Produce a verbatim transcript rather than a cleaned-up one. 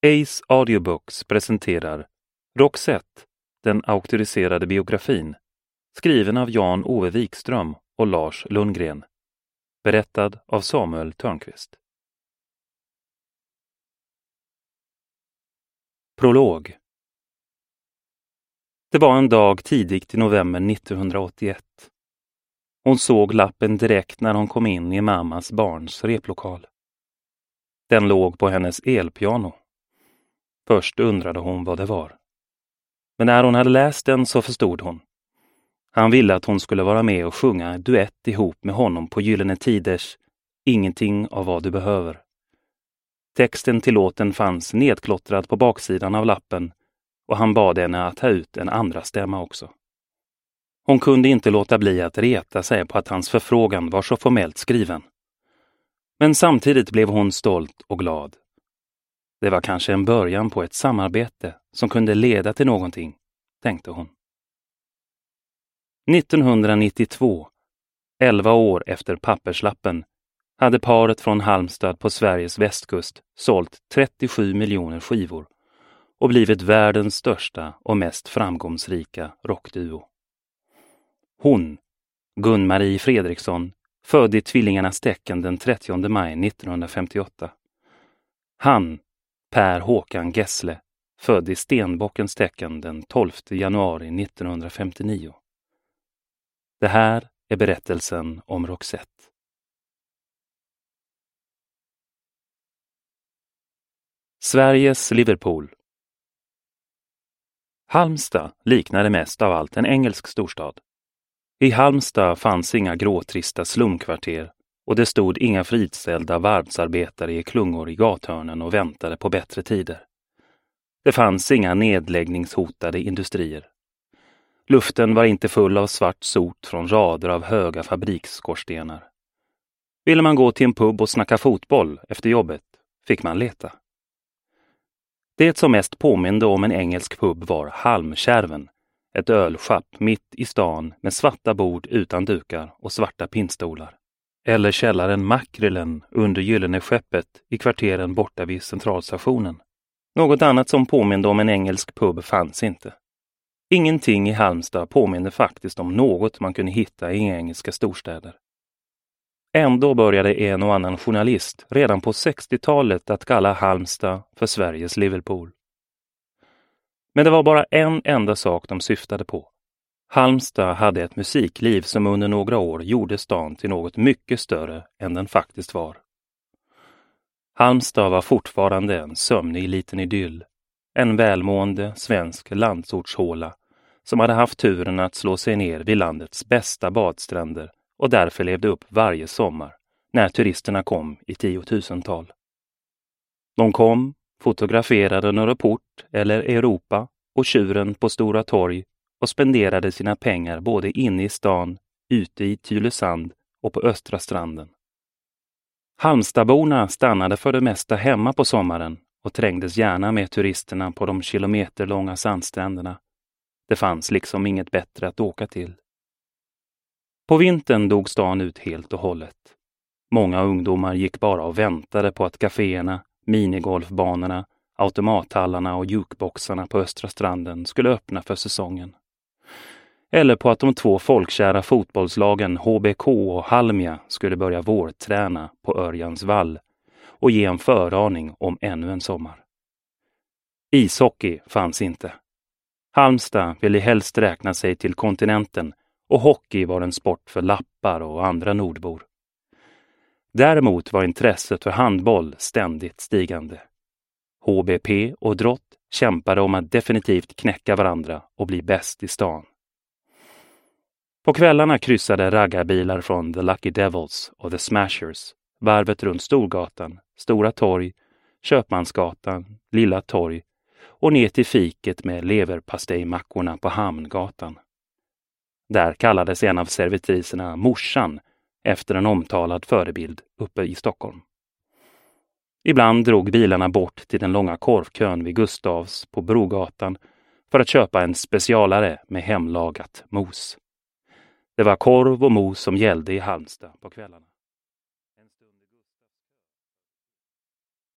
Ace Audiobooks presenterar Roxette, den auktoriserade biografin, skriven av Jan Ove Wikström och Lars Lundgren. Berättad av Samuel Törnqvist. Prolog. Det var en dag tidigt i november nittonhundraåttioett. Hon såg lappen direkt när hon kom in i mammas barns replokal. Den låg på hennes elpiano. Först undrade hon vad det var. Men när hon hade läst den så förstod hon. Han ville att hon skulle vara med och sjunga duett ihop med honom på Gyllene Tiders Ingenting av vad du behöver. Texten till låten fanns nedklottrad på baksidan av lappen och han bad henne att ta ut en andra stämma också. Hon kunde inte låta bli att reta sig på att hans förfrågan var så formellt skriven. Men samtidigt blev hon stolt och glad. Det var kanske en början på ett samarbete som kunde leda till någonting, tänkte hon. nittonhundranittiotvå, elva år efter papperslappen, hade paret från Halmstad på Sveriges västkust sålt trettiosju miljoner skivor och blivit världens största och mest framgångsrika rockduo. Hon, Gun-Marie Fredriksson, född i tvillingarnas tecken den trettionde maj nittonhundrafemtioåtta. Han, Per Håkan Gessle, född i Stenbockens tecken den tolfte januari nittonhundrafemtionio. Det här är berättelsen om Roxette. Sveriges Liverpool. Halmstad liknade mest av allt en engelsk storstad. I Halmstad fanns inga gråtrista slumkvarter och det stod inga fridställda varvsarbetare i klungor i gathörnen och väntade på bättre tider. Det fanns inga nedläggningshotade industrier. Luften var inte full av svart sot från rader av höga fabriksskorstenar. Ville man gå till en pub och snacka fotboll efter jobbet fick man leta. Det som mest påminde om en engelsk pub var Halmkärven, ett ölschapp mitt i stan med svarta bord utan dukar och svarta pinnstolar. Eller källaren Makrelen under Gyllene skeppet i kvarteren borta vid centralstationen. Något annat som påminde om en engelsk pub fanns inte. Ingenting i Halmstad påminner faktiskt om något man kunde hitta i engelska storstäder. Ändå började en och annan journalist redan på sextiotalet att kalla Halmstad för Sveriges Liverpool. Men det var bara en enda sak de syftade på. Halmstad hade ett musikliv som under några år gjorde stan till något mycket större än den faktiskt var. Halmstad var fortfarande en sömnig liten idyll. En välmående svensk landsortshåla som hade haft turen att slå sig ner vid landets bästa badstränder och därför levde upp varje sommar när turisterna kom i tiotusental. De kom, fotograferade några port eller Europa och tjuren på Stora torg och spenderade sina pengar både inne i stan, ute i Tylösand och på östra stranden. Halmstadborna stannade för det mesta hemma på sommaren och trängdes gärna med turisterna på de kilometerlånga sandstränderna. Det fanns liksom inget bättre att åka till. På vintern dog stan ut helt och hållet. Många ungdomar gick bara och väntade på att kaféerna, minigolfbanorna, automathallarna och jukeboxarna på östra stranden skulle öppna för säsongen. Eller på att de två folkkära fotbollslagen H B K och Halmia skulle börja vårträna på Örjans vall och ge en föraning om ännu en sommar. Ishockey fanns inte. Halmstad ville helst räkna sig till kontinenten och hockey var en sport för lappar och andra nordbor. Däremot var intresset för handboll ständigt stigande. H B P och Drott kämpade om att definitivt knäcka varandra och bli bäst i stan. På kvällarna kryssade raggarbilar från The Lucky Devils och The Smashers varvet runt Storgatan, Stora torg, Köpmansgatan, Lilla torg och ner till fiket med leverpastejmackorna på Hamngatan. Där kallades en av servitriserna Morsan efter en omtalad förebild uppe i Stockholm. Ibland drog bilarna bort till den långa korvkön vid Gustavs på Brogatan för att köpa en specialare med hemlagat mos. Det var korv och mos som gällde i Halmstad på kvällarna.